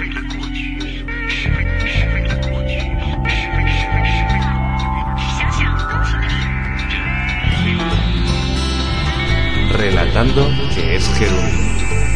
Relatando que es gerundio.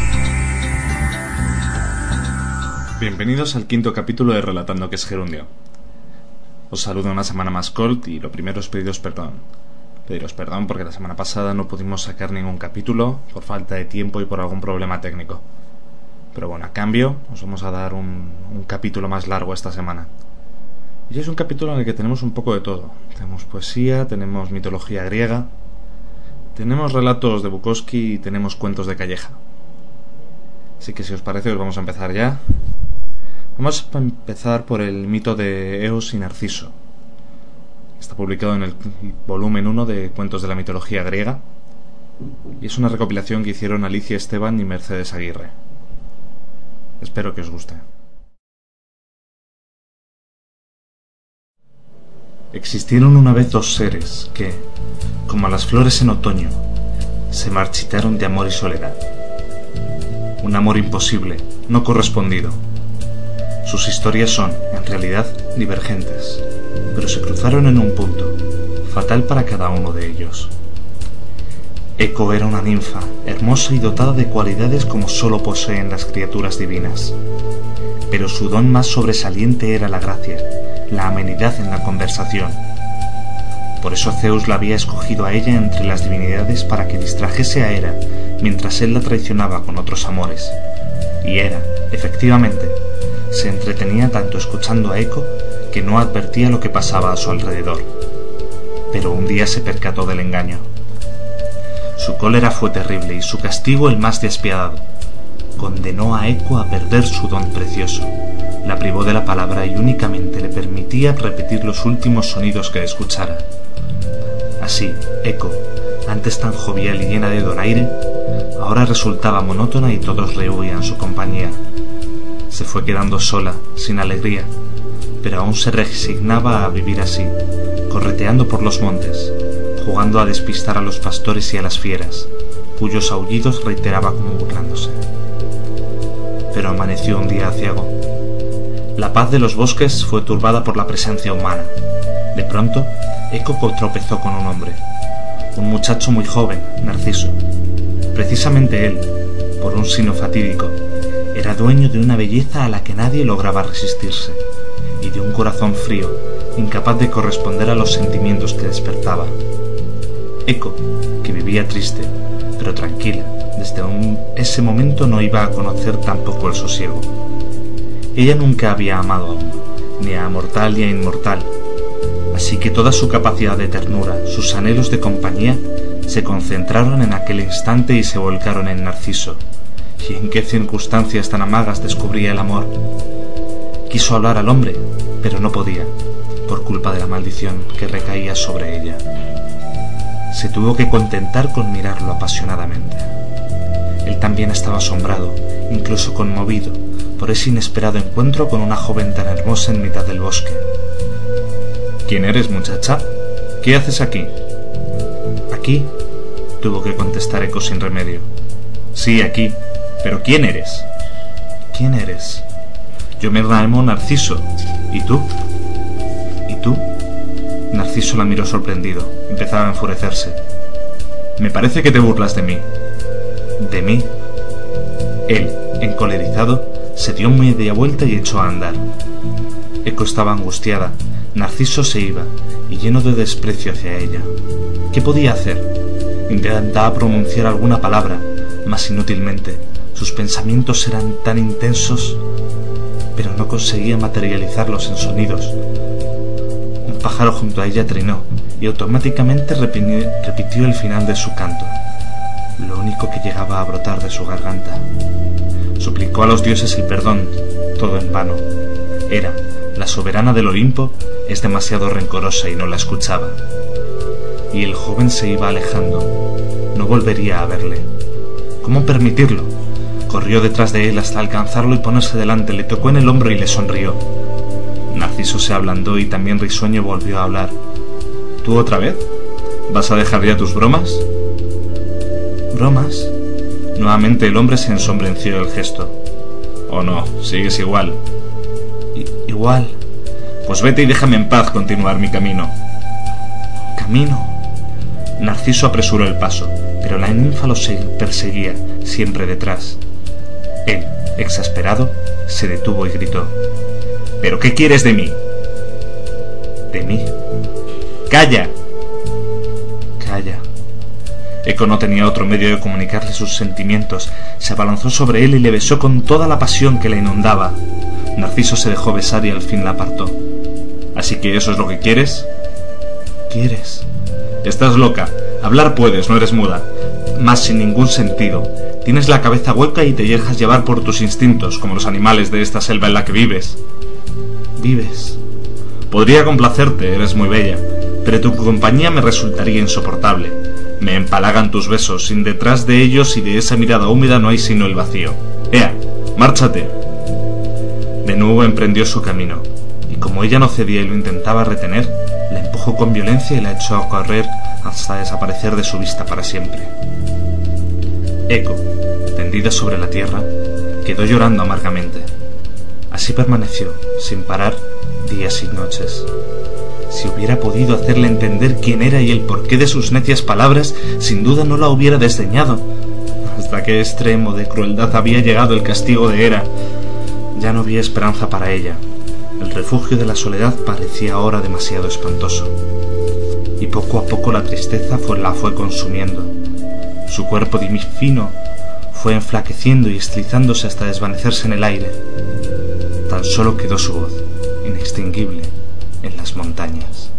Bienvenidos al quinto capítulo de Relatando que es gerundio. Os saludo una semana más Colt y lo primero es pediros perdón. Pediros perdón porque la semana pasada no pudimos sacar ningún capítulo por falta de tiempo y por algún problema técnico. Pero bueno, a cambio os vamos a dar un capítulo más largo esta semana. Y es un capítulo en el que tenemos un poco de todo. Tenemos poesía, tenemos mitología griega, tenemos relatos de Bukowski y tenemos cuentos de Calleja. Así que si os parece, os vamos a empezar ya. Vamos a empezar por el mito de Eos y Narciso. Está publicado en el volumen 1 de Cuentos de la Mitología Griega y es una recopilación que hicieron Alicia Esteban y Mercedes Aguirre. Espero que os guste. Existieron una vez dos seres que, como las flores en otoño, se marchitaron de amor y soledad. Un amor imposible, no correspondido. Sus historias son, en realidad, divergentes, pero se cruzaron en un punto, fatal para cada uno de ellos. Eco era una ninfa, hermosa y dotada de cualidades como sólo poseen las criaturas divinas. Pero su don más sobresaliente era la gracia, la amenidad en la conversación. Por eso Zeus la había escogido a ella entre las divinidades para que distrajese a Hera mientras él la traicionaba con otros amores. Y Hera, efectivamente, se entretenía tanto escuchando a Eco que no advertía lo que pasaba a su alrededor. Pero un día se percató del engaño. Su cólera fue terrible y su castigo el más despiadado. Condenó a Eco a perder su don precioso. La privó de la palabra y únicamente le permitía repetir los últimos sonidos que escuchara. Así, Eco, antes tan jovial y llena de donaire, ahora resultaba monótona y todos rehuían su compañía. Se fue quedando sola, sin alegría, pero aún se resignaba a vivir así, correteando por los montes, jugando a despistar a los pastores y a las fieras, cuyos aullidos reiteraba como burlándose. Pero amaneció un día aciago. La paz de los bosques fue turbada por la presencia humana. De pronto, Eco tropezó con un hombre, un muchacho muy joven, Narciso. Precisamente él, por un sino fatídico, era dueño de una belleza a la que nadie lograba resistirse, y de un corazón frío, incapaz de corresponder a los sentimientos que despertaba. Eco, que vivía triste, pero tranquila, desde ese momento no iba a conocer tampoco el sosiego. Ella nunca había amado aún, ni a mortal ni a inmortal, así que toda su capacidad de ternura, sus anhelos de compañía, se concentraron en aquel instante y se volcaron en Narciso. ¿Y en qué circunstancias tan amagas descubría el amor? Quiso hablar al hombre, pero no podía, por culpa de la maldición que recaía sobre ella. Se tuvo que contentar con mirarlo apasionadamente. Él también estaba asombrado, incluso conmovido, por ese inesperado encuentro con una joven tan hermosa en mitad del bosque. ¿Quién eres, muchacha? ¿Qué haces aquí? ¿Aquí? Tuvo que contestar Eco sin remedio. Sí, aquí. ¿Pero quién eres? ¿Quién eres? Yo me llamo Narciso. ¿Y tú? ¿Y tú? Narciso la miró sorprendido. Empezaba a enfurecerse. Me parece que te burlas de mí. ¿De mí? Él, encolerizado, se dio media vuelta y echó a andar. Eco estaba angustiada. Narciso se iba, y lleno de desprecio hacia ella. ¿Qué podía hacer? Intentaba pronunciar alguna palabra, mas inútilmente. Sus pensamientos eran tan intensos, pero no conseguía materializarlos en sonidos. Un pájaro junto a ella trinó, y automáticamente repitió el final de su canto, lo único que llegaba a brotar de su garganta. Suplicó a los dioses el perdón, todo en vano. Hera, la soberana del Olimpo, es demasiado rencorosa y no la escuchaba. Y el joven se iba alejando. No volvería a verle. ¿Cómo permitirlo? Corrió detrás de él hasta alcanzarlo y ponerse delante. Le tocó en el hombro y le sonrió. Narciso se ablandó y también risueño volvió a hablar. ¿Tú otra vez? ¿Vas a dejar ya tus bromas? ¿Bromas? Nuevamente el hombre se ensombreció el gesto. ¿O no? ¿Sigues igual? Igual. Pues vete y déjame en paz continuar mi camino. ¿Camino? Narciso apresuró el paso, pero la ninfa lo perseguía, siempre detrás. Él, exasperado, se detuvo y gritó: ¿pero qué quieres de mí? ¿De mí? ¡Calla! Calla. Eco no tenía otro medio de comunicarle sus sentimientos. Se abalanzó sobre él y le besó con toda la pasión que la inundaba. Narciso se dejó besar y al fin la apartó. ¿Así que eso es lo que quieres? ¿Quieres? Estás loca. Hablar puedes, no eres muda. Mas sin ningún sentido. Tienes la cabeza hueca y te dejas llevar por tus instintos, como los animales de esta selva en la que vives. ¿Vives? Podría complacerte, eres muy bella, pero tu compañía me resultaría insoportable. Me empalagan tus besos, y detrás de ellos y de esa mirada húmeda no hay sino el vacío. ¡Ea! ¡Márchate! De nuevo emprendió su camino, y como ella no cedía y lo intentaba retener, la empujó con violencia y la echó a correr hasta desaparecer de su vista para siempre. Eco, tendida sobre la tierra, quedó llorando amargamente. Así permaneció, sin parar, días y noches. Si hubiera podido hacerle entender quién era y el porqué de sus necias palabras, sin duda no la hubiera desdeñado. Hasta qué extremo de crueldad había llegado el castigo de Hera. Ya no había esperanza para ella. El refugio de la soledad parecía ahora demasiado espantoso. Y poco a poco la tristeza la fue consumiendo. Su cuerpo fino fue enflaqueciendo y estilizándose hasta desvanecerse en el aire. Tan solo quedó su voz, inextinguible, en las montañas.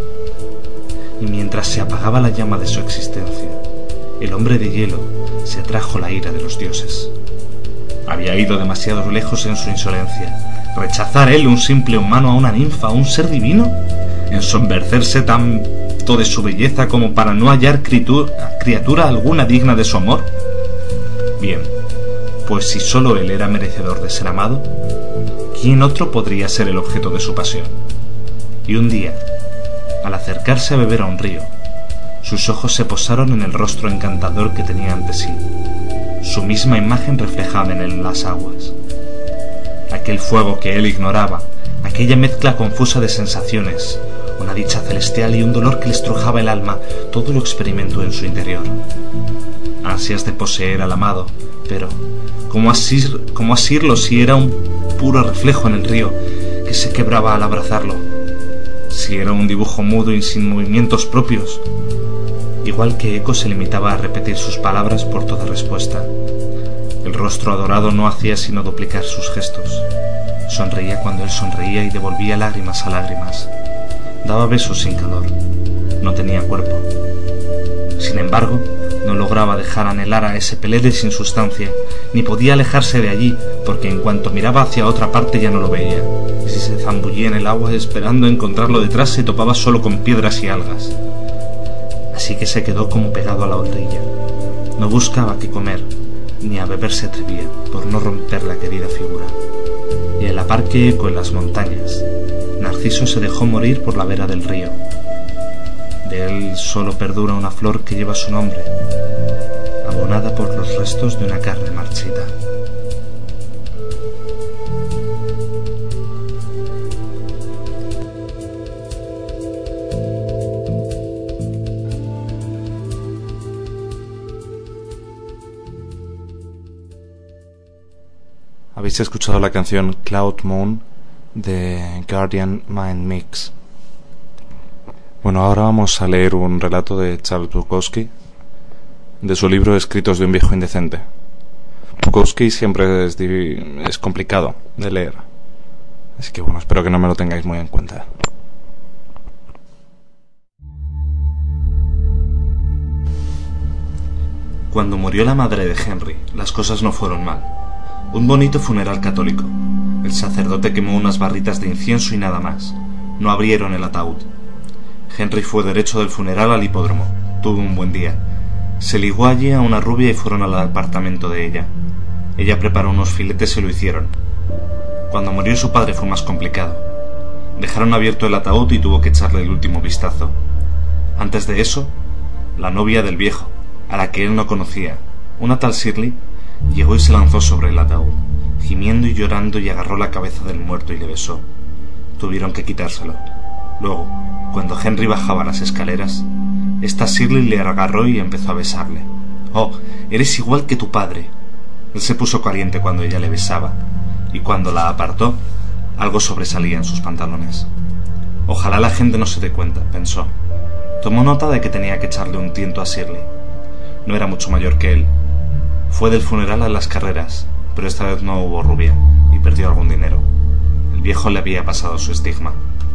Y mientras se apagaba la llama de su existencia, el hombre de hielo se atrajo la ira de los dioses. Había ido demasiado lejos en su insolencia. ¿Rechazar él, un simple humano, a una ninfa, a un ser divino? ¿Ensombrecerse tanto de su belleza como para no hallar criatura alguna digna de su amor? Bien, pues si solo él era merecedor de ser amado, ¿quién otro podría ser el objeto de su pasión? Y un día, al acercarse a beber a un río, sus ojos se posaron en el rostro encantador que tenía ante sí, su misma imagen reflejada en las aguas. Aquel fuego que él ignoraba, aquella mezcla confusa de sensaciones, una dicha celestial y un dolor que le estrujaba el alma, todo lo experimentó en su interior. Ansias de poseer al amado, pero ¿cómo asirlo si era un puro reflejo en el río que se quebraba al abrazarlo? Si era un dibujo mudo y sin movimientos propios. Igual que Eco se limitaba a repetir sus palabras por toda respuesta. El rostro adorado no hacía sino duplicar sus gestos. Sonreía cuando él sonreía y devolvía lágrimas a lágrimas. Daba besos sin calor. No tenía cuerpo. Sin embargo, no lograba dejar anhelar a ese pelele sin sustancia, ni podía alejarse de allí, porque en cuanto miraba hacia otra parte ya no lo veía, y si se zambullía en el agua esperando encontrarlo detrás se topaba solo con piedras y algas. Así que se quedó como pegado a la orilla. No buscaba qué comer, ni a beber se atrevía, por no romper la querida figura. Y en la par que Eco en las montañas, Narciso se dejó morir por la vera del río. De él solo perdura una flor que lleva su nombre, abonada por los restos de una carne marchita. Habéis escuchado la canción Cloud Moon de Guardian Mind Mix. Bueno, ahora vamos a leer un relato de Charles Bukowski, de su libro Escritos de un viejo indecente. Bukowski siempre es complicado de leer, así que bueno, espero que no me lo tengáis muy en cuenta. Cuando murió la madre de Henry, las cosas no fueron mal. Un bonito funeral católico. El sacerdote quemó unas barritas de incienso y nada más. No abrieron el ataúd. Henry fue derecho del funeral al hipódromo. Tuvo un buen día. Se ligó allí a una rubia y fueron al apartamento de ella. Ella preparó unos filetes y lo hicieron. Cuando murió su padre fue más complicado. Dejaron abierto el ataúd y tuvo que echarle el último vistazo. Antes de eso, la novia del viejo, a la que él no conocía, una tal Shirley, llegó y se lanzó sobre el ataúd. gimiendo y llorando, y agarró la cabeza del muerto y le besó. Tuvieron que quitárselo. Luego, cuando Henry bajaba las escaleras, esta Shirley le agarró y empezó a besarle. «Oh, eres igual que tu padre». Él se puso caliente cuando ella le besaba, y cuando la apartó, algo sobresalía en sus pantalones. Ojalá la gente no se dé cuenta, pensó. Tomó nota de que tenía que echarle un tiento a Shirley. No era mucho mayor que él. Fue del funeral a las carreras, pero esta vez no hubo rubia, y perdió algún dinero. El viejo le había pasado su estigma.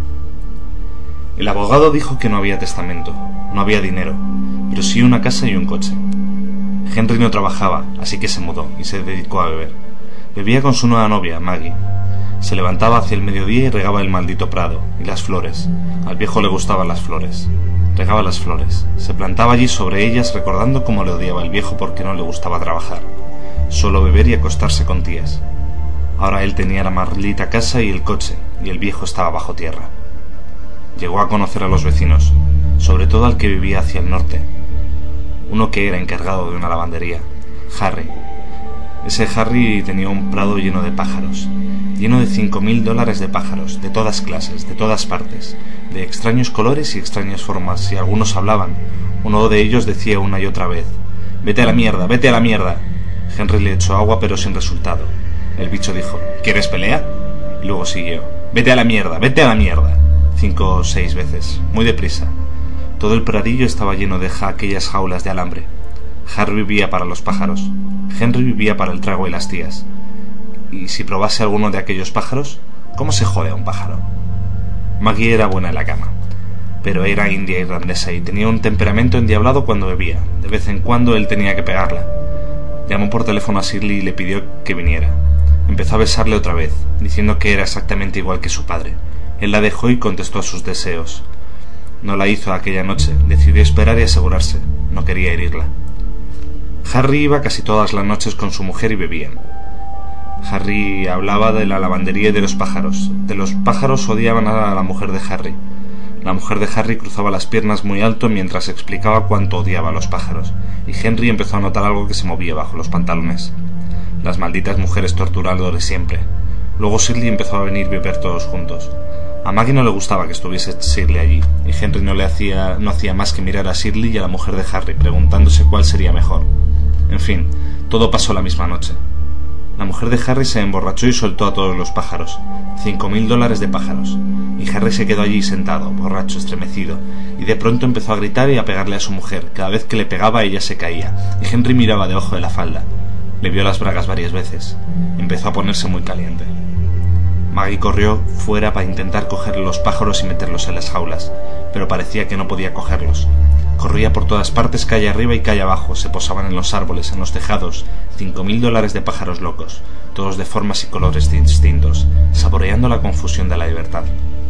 El abogado dijo que no había testamento, no había dinero, pero sí una casa y un coche. Henry no trabajaba, así que se mudó y se dedicó a beber. Bebía con su nueva novia, Maggie. Se levantaba hacia el mediodía y regaba el maldito prado y las flores. Al viejo le gustaban las flores. Regaba las flores. Se plantaba allí sobre ellas, recordando cómo le odiaba el viejo porque no le gustaba trabajar. Solo beber y acostarse con tías. Ahora él tenía la maldita casa y el coche, y el viejo estaba bajo tierra. Llegó a conocer a los vecinos, sobre todo al que vivía hacia el norte. Uno que era encargado de una lavandería, Harry. Ese Harry tenía un prado lleno de pájaros, lleno de $5,000 de pájaros, de todas clases, de todas partes, de extraños colores y extrañas formas, y algunos hablaban. Uno de ellos decía una y otra vez: «Vete a la mierda, vete a la mierda». Henry le echó agua, pero sin resultado. El bicho dijo: «¿Quieres pelea?». Y luego siguió: «Vete a la mierda, vete a la mierda», 5 o 6 veces, muy deprisa. Todo el pradillo estaba lleno de aquellas jaulas de alambre. Harry vivía para los pájaros. Henry vivía para el trago y las tías. ¿Y si probase alguno de aquellos pájaros? ¿Cómo se jode a un pájaro? Maggie era buena en la cama, pero era india irlandesa y tenía un temperamento endiablado cuando bebía. De vez en cuando él tenía que pegarla. Llamó por teléfono a Shirley y le pidió que viniera. Empezó a besarle otra vez, diciendo que era exactamente igual que su padre. Él la dejó y contestó a sus deseos. No la hizo aquella noche, decidió esperar y asegurarse. No quería herirla. Harry iba casi todas las noches con su mujer y bebían. Harry hablaba de la lavandería y de los pájaros. De los pájaros odiaban a la mujer de Harry. La mujer de Harry cruzaba las piernas muy alto mientras explicaba cuánto odiaba a los pájaros, y Henry empezó a notar algo que se movía bajo los pantalones. Las malditas mujeres torturadoras siempre. Luego Shirley empezó a venir a beber todos juntos. A Maggie no le gustaba que estuviese Shirley allí, y Henry no hacía más que mirar a Shirley y a la mujer de Harry, preguntándose cuál sería mejor. En fin, todo pasó la misma noche. La mujer de Harry se emborrachó y soltó a todos los pájaros, $5,000 de pájaros, y Harry se quedó allí sentado, borracho, estremecido, y de pronto empezó a gritar y a pegarle a su mujer. Cada vez que le pegaba ella se caía, y Henry miraba debajo de la falda. Le vio las bragas varias veces. Empezó a ponerse muy caliente. Maggie corrió fuera para intentar coger los pájaros y meterlos en las jaulas, pero parecía que no podía cogerlos. Corría por todas partes, calle arriba y calle abajo. Se posaban en los árboles, en los tejados, $5,000 de pájaros locos, todos de formas y colores distintos, saboreando la confusión de la libertad.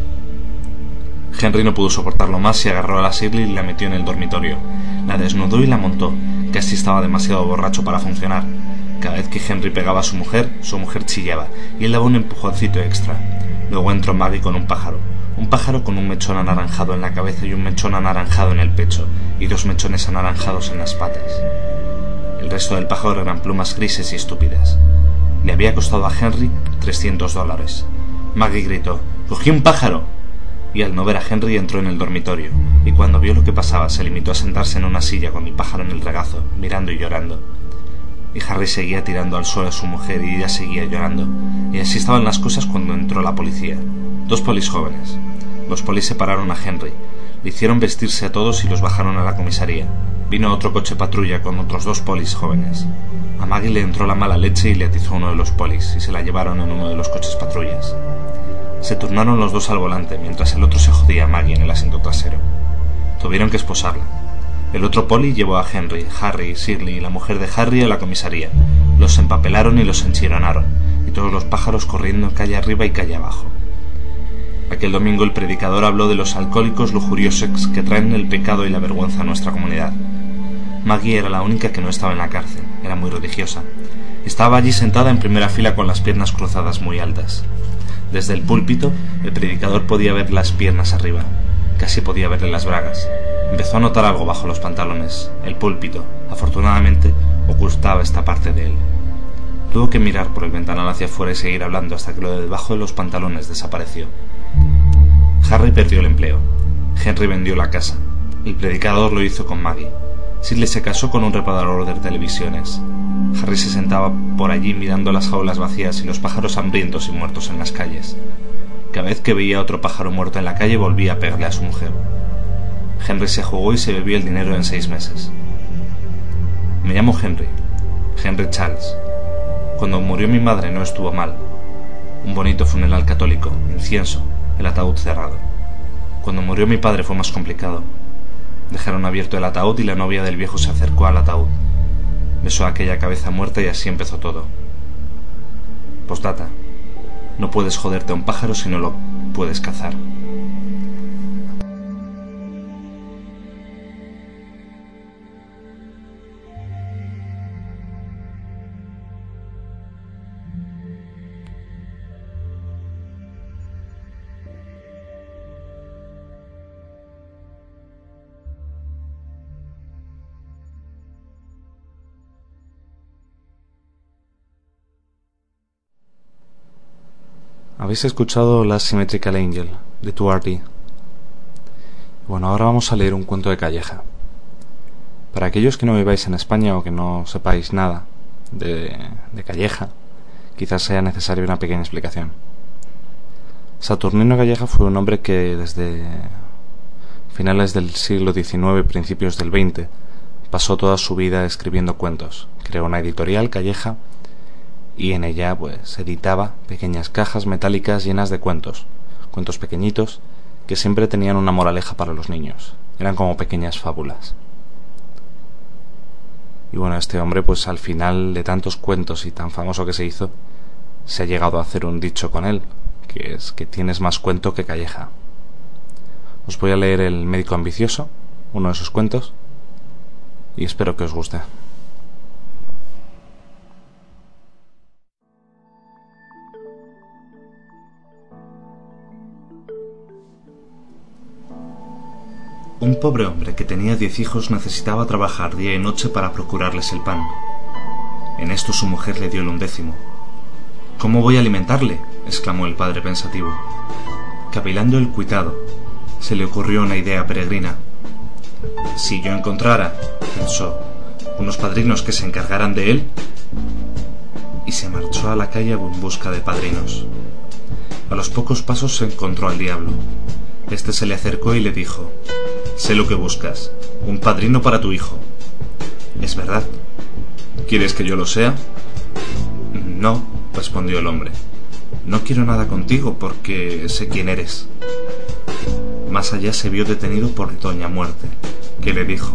Henry no pudo soportarlo más y agarró a la Shirley y la metió en el dormitorio. La desnudó y la montó. Casi estaba demasiado borracho para funcionar. Cada vez que Henry pegaba a su mujer chillaba, y él daba un empujoncito extra. Luego entró Maggie con un pájaro con un mechón anaranjado en la cabeza y un mechón anaranjado en el pecho, y 2 mechones anaranjados en las patas. El resto del pájaro eran plumas grises y estúpidas. Le había costado a Henry $300. Maggie gritó: «¡Cogí un pájaro!». Y al no ver a Henry entró en el dormitorio, y cuando vio lo que pasaba se limitó a sentarse en una silla con el pájaro en el regazo, mirando y llorando. Y Harry seguía tirando al suelo a su mujer y ella seguía llorando, y así estaban las cosas cuando entró la policía. 2 polis jóvenes. Los polis separaron a Henry, le hicieron vestirse a todos y los bajaron a la comisaría. Vino otro coche patrulla con otros 2 polis jóvenes. A Maggie le entró la mala leche y le atizó uno de los polis, y se la llevaron en uno de los coches patrullas. Se turnaron los 2 al volante, mientras el otro se jodía a Maggie en el asiento trasero. Tuvieron que esposarla. El otro poli llevó a Henry, Harry, Shirley y la mujer de Harry a la comisaría. Los empapelaron y los enchironaron, y todos los pájaros corriendo calle arriba y calle abajo. Aquel domingo el predicador habló de los alcohólicos lujuriosos que traen el pecado y la vergüenza a nuestra comunidad. Maggie era la única que no estaba en la cárcel, era muy religiosa. Estaba allí sentada en primera fila con las piernas cruzadas muy altas. Desde el púlpito el predicador podía ver las piernas arriba, casi podía verle las bragas. Empezó a notar algo bajo los pantalones. El púlpito, afortunadamente, ocultaba esta parte de él. Tuvo que mirar por el ventanal hacia afuera y seguir hablando hasta que lo de debajo de los pantalones desapareció. Harry perdió el empleo. Henry vendió la casa. El predicador lo hizo con Maggie. Sidley se casó con un reparador de televisiones. Harry se sentaba por allí mirando las jaulas vacías y los pájaros hambrientos y muertos en las calles. Cada vez que veía otro pájaro muerto en la calle volvía a pegarle a su mujer. Henry se jugó y se bebió el dinero en 6 meses. Me llamo Henry Charles. Cuando murió mi madre no estuvo mal. Un bonito funeral católico, incienso, el ataúd cerrado. Cuando murió mi padre fue más complicado. Dejaron abierto el ataúd y la novia del viejo se acercó al ataúd. Besó aquella cabeza muerta y así empezó todo. Postdata. No puedes joderte a un pájaro si no lo puedes cazar. Habéis escuchado Last Symmetrical Angel, de Tuarty. Bueno, ahora vamos a leer un cuento de Calleja. Para aquellos que no viváis en España o que no sepáis nada de Calleja, quizás sea necesaria una pequeña explicación. Saturnino Calleja fue un hombre que desde finales del siglo XIX, principios del XX, pasó toda su vida escribiendo cuentos. Creó una editorial, Calleja, y en ella pues editaba pequeñas cajas metálicas llenas de cuentos pequeñitos que siempre tenían una moraleja para los niños. Eran como pequeñas fábulas. Y bueno, este hombre pues al final de tantos cuentos y tan famoso que se hizo, se ha llegado a hacer un dicho con él, que es que tienes más cuento que Calleja. Os voy a leer El médico ambicioso, uno de sus cuentos, y espero que os guste. Un pobre hombre que tenía 10 hijos necesitaba trabajar día y noche para procurarles el pan. En esto su mujer le dio el 11º. ¿Cómo voy a alimentarle?, exclamó el padre pensativo. Cavilando el cuitado, se le ocurrió una idea peregrina. Si yo encontrara, pensó, unos padrinos que se encargaran de él, y se marchó a la calle en busca de padrinos. A los pocos pasos se encontró al diablo. Este se le acercó y le dijo: sé lo que buscas, un padrino para tu hijo. ¿Es verdad? ¿Quieres que yo lo sea? No, respondió el hombre. No quiero nada contigo porque sé quién eres. Más allá se vio detenido por Doña Muerte, que le dijo: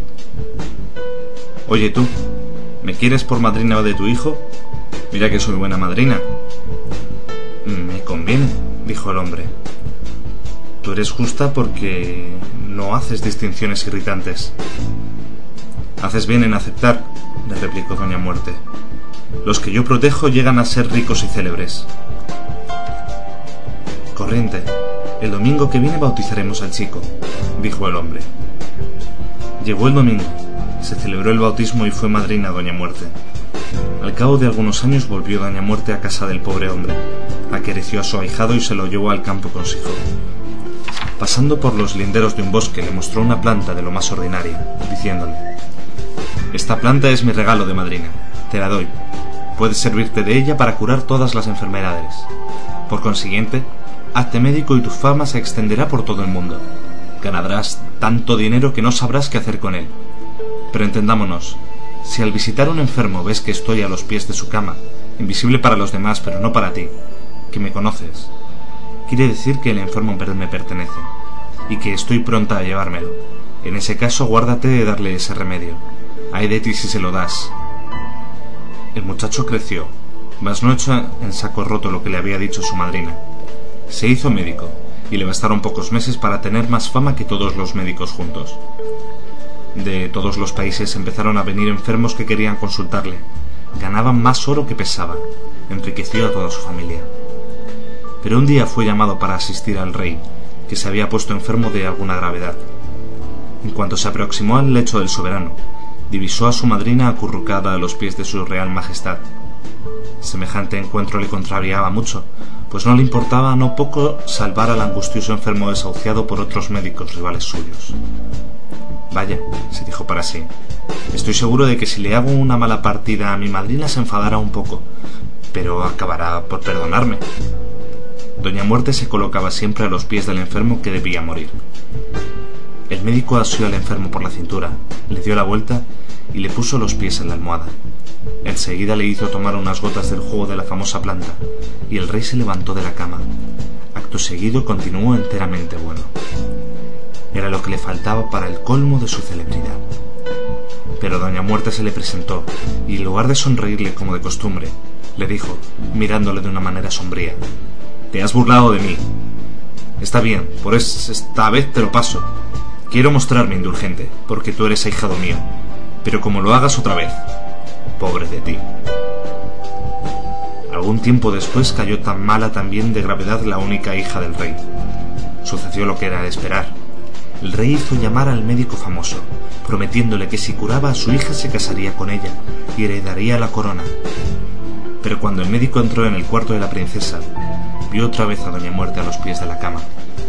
oye tú, ¿me quieres por madrina de tu hijo? Mira que soy buena madrina. Me conviene, dijo el hombre. Tú eres justa porque no haces distinciones irritantes. Haces bien en aceptar, le replicó Doña Muerte. Los que yo protejo llegan a ser ricos y célebres. Corriente, el domingo que viene bautizaremos al chico, dijo el hombre. Llegó el domingo, se celebró el bautismo y fue madrina Doña Muerte. Al cabo de algunos años volvió Doña Muerte a casa del pobre hombre, acarició a su ahijado y se lo llevó al campo consigo. Pasando por los linderos de un bosque le mostró una planta de lo más ordinaria, diciéndole: esta planta es mi regalo de madrina, te la doy. Puedes servirte de ella para curar todas las enfermedades. Por consiguiente, hazte médico y tu fama se extenderá por todo el mundo. Ganarás tanto dinero que no sabrás qué hacer con él. Pero entendámonos, si al visitar a un enfermo ves que estoy a los pies de su cama, invisible para los demás pero no para ti, que me conoces, quiere decir que el enfermo me pertenece, y que estoy pronta a llevármelo. En ese caso guárdate de darle ese remedio. Ay de ti si se lo das. El muchacho creció, mas no echó en saco roto lo que le había dicho su madrina. Se hizo médico, y le bastaron pocos meses para tener más fama que todos los médicos juntos. De todos los países empezaron a venir enfermos que querían consultarle. Ganaban más oro que pesaba. Enriqueció a toda su familia. Pero un día fue llamado para asistir al rey, que se había puesto enfermo de alguna gravedad. En cuanto se aproximó al lecho del soberano, divisó a su madrina acurrucada a los pies de su real majestad, Semejante encuentro le contrariaba mucho, pues no le importaba no poco salvar al angustioso enfermo desahuciado por otros médicos rivales suyos. Vaya, se dijo para sí, estoy seguro de que si le hago una mala partida a mi madrina se enfadará un poco, pero acabará por perdonarme. Doña Muerte se colocaba siempre a los pies del enfermo que debía morir. El médico asió al enfermo por la cintura, le dio la vuelta y le puso los pies en la almohada. Enseguida le hizo tomar unas gotas del jugo de la famosa planta, y el rey se levantó de la cama. Acto seguido continuó enteramente bueno. Era lo que le faltaba para el colmo de su celebridad. Pero Doña Muerte se le presentó, y en lugar de sonreírle como de costumbre, le dijo, mirándole de una manera sombría: «Te has burlado de mí. Está bien, por esta vez te lo paso. Quiero mostrarme indulgente, porque tú eres ahijado mío. Pero como lo hagas otra vez, pobre de ti». Algún tiempo después cayó tan mala también de gravedad la única hija del rey. Sucedió lo que era de esperar. El rey hizo llamar al médico famoso, prometiéndole que si curaba a su hija se casaría con ella y heredaría la corona. Pero cuando el médico entró en el cuarto de la princesa, vio otra vez a Doña Muerte a los pies de la cama.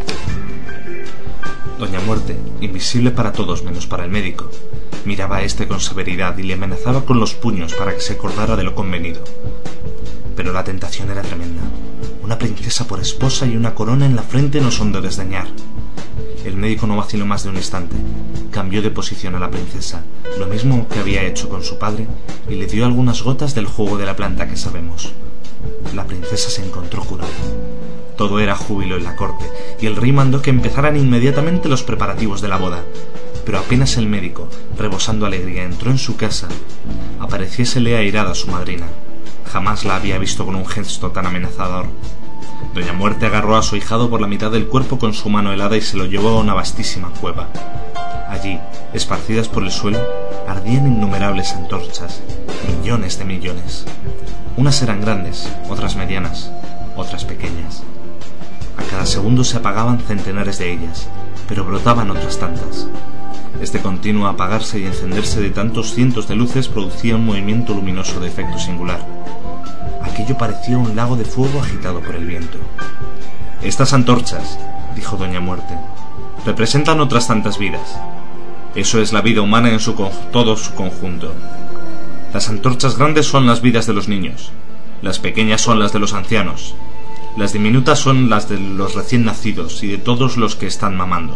Doña Muerte, invisible para todos menos para el médico, miraba a éste con severidad y le amenazaba con los puños para que se acordara de lo convenido. Pero la tentación era tremenda. Una princesa por esposa y una corona en la frente no son de desdeñar. El médico no vaciló más de un instante. Cambió de posición a la princesa, lo mismo que había hecho con su padre, y le dio algunas gotas del jugo de la planta que sabemos. La princesa se encontró curada. Todo era júbilo en la corte, y el rey mandó que empezaran inmediatamente los preparativos de la boda. Pero apenas el médico, rebosando alegría, entró en su casa, apareciésele airada su madrina. Jamás la había visto con un gesto tan amenazador. Doña Muerte agarró a su ahijado por la mitad del cuerpo con su mano helada y se lo llevó a una vastísima cueva. Allí, esparcidas por el suelo, ardían innumerables antorchas, millones de millones. Unas eran grandes, otras medianas, otras pequeñas. A cada segundo se apagaban centenares de ellas, pero brotaban otras tantas. Este continuo apagarse y encenderse de tantos cientos de luces producía un movimiento luminoso de efecto singular. Aquello parecía un lago de fuego agitado por el viento. «Estas antorchas», dijo Doña Muerte, «representan otras tantas vidas. Eso es la vida humana en todo su conjunto. Las antorchas grandes son las vidas de los niños, las pequeñas son las de los ancianos, las diminutas son las de los recién nacidos y de todos los que están mamando».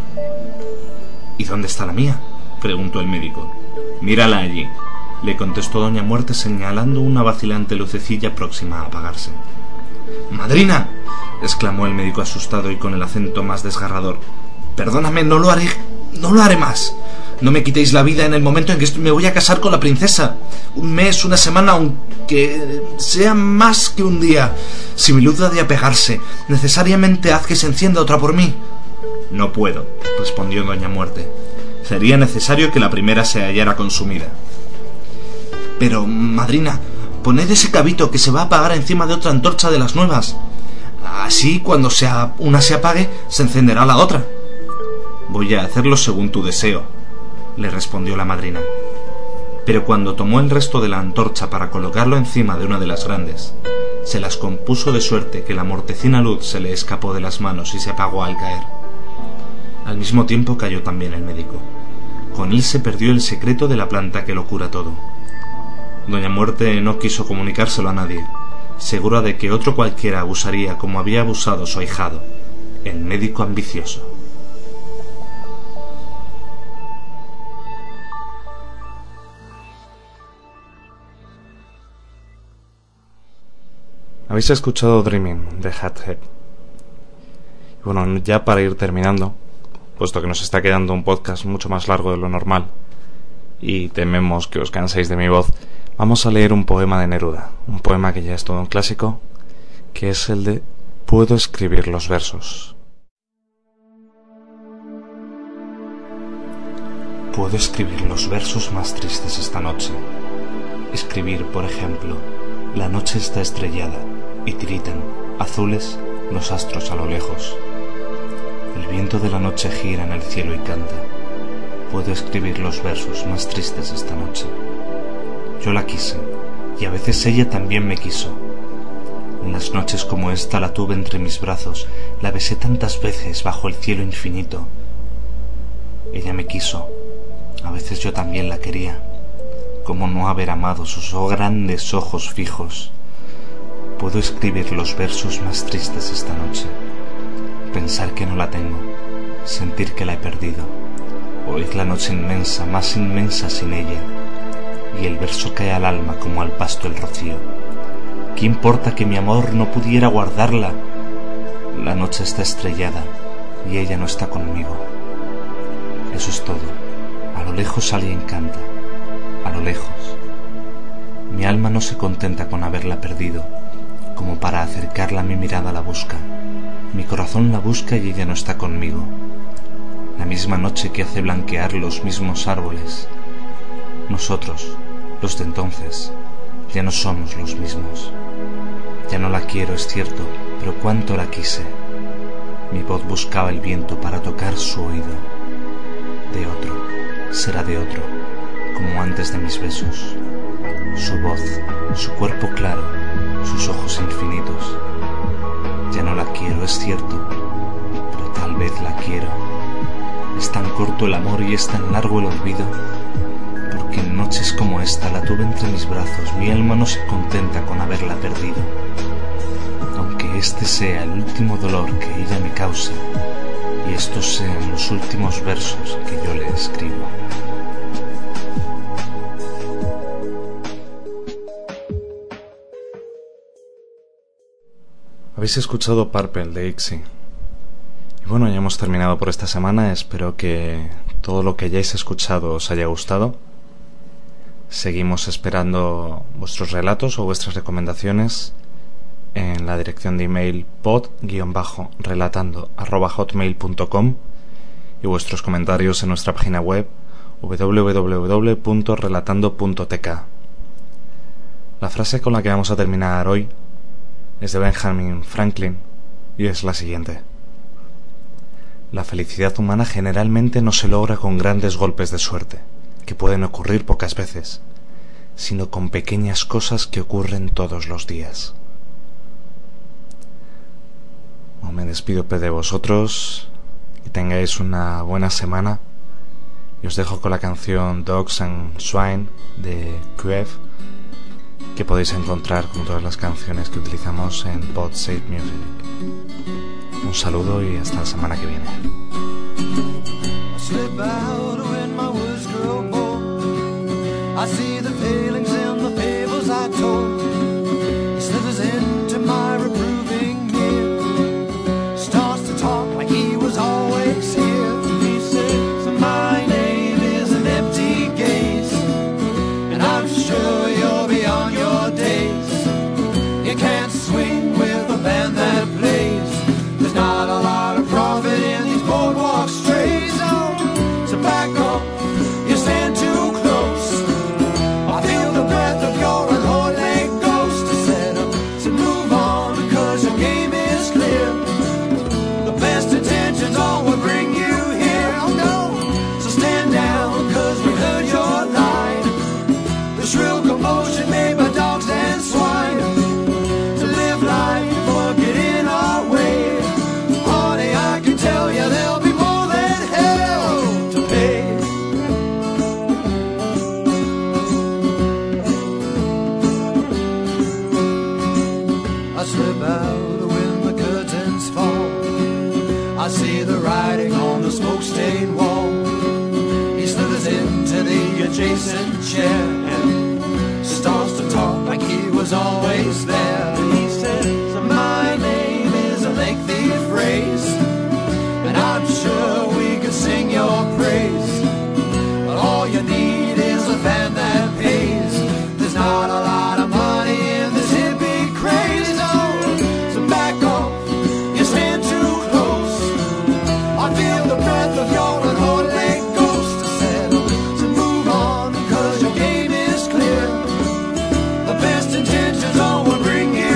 «¿Y dónde está la mía?», preguntó el médico. «Mírala allí», le contestó Doña Muerte señalando una vacilante lucecilla próxima a apagarse. «¡Madrina!», exclamó el médico asustado y con el acento más desgarrador. «Perdóname, no lo haré más. No me quitéis la vida en el momento en que me voy a casar con la princesa. Un mes, una semana, aunque sea más que un día. Si mi luz ha de apagarse, necesariamente haz que se encienda otra por mí». «No puedo», respondió Doña Muerte. «Sería necesario que la primera se hallara consumida». «Pero, madrina, poned ese cabito que se va a apagar encima de otra antorcha de las nuevas. Así, cuando una se apague, se encenderá la otra». «Voy a hacerlo según tu deseo», le respondió la madrina. Pero cuando tomó el resto de la antorcha para colocarlo encima de una de las grandes, se las compuso de suerte que la mortecina luz se le escapó de las manos y se apagó al caer. Al mismo tiempo cayó también el médico. Con él se perdió el secreto de la planta que lo cura todo. Doña Muerte no quiso comunicárselo a nadie, segura de que otro cualquiera abusaría como había abusado su ahijado, el médico ambicioso. Habéis escuchado Dreaming de Hathead. Bueno, ya para ir terminando, puesto que nos está quedando un podcast mucho más largo de lo normal y tememos que os canséis de mi voz, vamos a leer un poema de Neruda, un poema que ya es todo un clásico, que es el de Puedo escribir los versos. Puedo escribir los versos más tristes esta noche. Escribir, por ejemplo, la noche está estrellada y tiritan, azules, los astros a lo lejos. El viento de la noche gira en el cielo y canta. Puedo escribir los versos más tristes esta noche. Yo la quise, y a veces ella también me quiso. En las noches como esta la tuve entre mis brazos, la besé tantas veces bajo el cielo infinito. Ella me quiso, a veces yo también la quería. ¿Cómo no haber amado sus grandes ojos fijos? Puedo escribir los versos más tristes esta noche, pensar que no la tengo, sentir que la he perdido, oír la noche inmensa, más inmensa sin ella, y el verso cae al alma como al pasto el rocío. ¿Qué importa que mi amor no pudiera guardarla? La noche está estrellada y ella no está conmigo. Eso es todo. A lo lejos alguien canta, a lo lejos. Mi alma no se contenta con haberla perdido, como para acercarla mi mirada la busca. Mi corazón la busca y ella no está conmigo. La misma noche que hace blanquear los mismos árboles. Nosotros, los de entonces, ya no somos los mismos. Ya no la quiero, es cierto, pero cuánto la quise. Mi voz buscaba el viento para tocar su oído. De otro, será de otro, como antes de mis besos. Su voz, su cuerpo claro, sus ojos infinitos. Ya no la quiero, es cierto, pero tal vez la quiero. Es tan corto el amor y es tan largo el olvido, porque en noches como esta la tuve entre mis brazos, mi alma no se contenta con haberla perdido. Aunque este sea el último dolor que ella me causa, y estos sean los últimos versos que yo le escribo. Habéis escuchado Purple de ITZY. Y bueno, ya hemos terminado por esta semana. Espero que todo lo que hayáis escuchado os haya gustado. Seguimos esperando vuestros relatos o vuestras recomendaciones en la dirección de email pod-relatando@hotmail.com y vuestros comentarios en nuestra página web www.relatando.tk. La frase con la que vamos a terminar hoy es de Benjamin Franklin y es la siguiente: la felicidad humana generalmente no se logra con grandes golpes de suerte, que pueden ocurrir pocas veces, sino con pequeñas cosas que ocurren todos los días. Bueno, me despido de vosotros, que tengáis una buena semana y os dejo con la canción Dogs and Swine de QF, que podéis encontrar como todas las canciones que utilizamos en Podsafe Music. Un saludo y hasta la semana que viene. I see the failings in the fables I told. He slithers into my reproving mirror, starts to talk like he was always here. He says, my name is an empty gaze, and I'm sure you're beyond your days. You can't swing with a band that plays. There's not a lot of profit in these boardwalk strays. Oh, so back up, you stand too close. I feel the breath of your unholy ghost to set up, so move on because your game is clear. The best intentions all will bring you here. Oh no, so stand down because we heard your line. The shrill commotion made by dogs and swine. To live life or get in our way, honey, I can tell you there'll be more than hell to pay. I slip out when the curtains fall. I see the writing on the smoke-stained wall. He slithers into the adjacent chair and starts to talk like he was always there. He says, my name is a lengthy phrase, and I'm sure we could sing your praise. But all you need is a band that pays. There's not a lot of money in this hippie craze. So back off, you stand too close. I feel the breath of your unholy ghost to settle. So move on, cause your game is clear. The best intentions all will bring you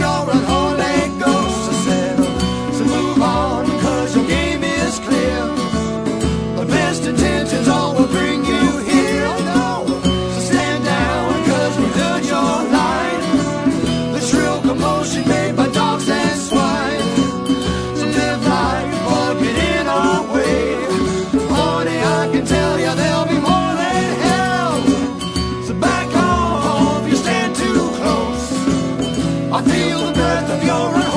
you're an Holy Ghost. I said, so move on, cause your game is clear. The best intentions all will bring you here. No, so stand down, cause we heard your line. The shrill commotion made by dogs and swine. So live life, or get in our way. Honey, I can tell you there'll be more than hell. So back off, you stand too close. I feel the breath of your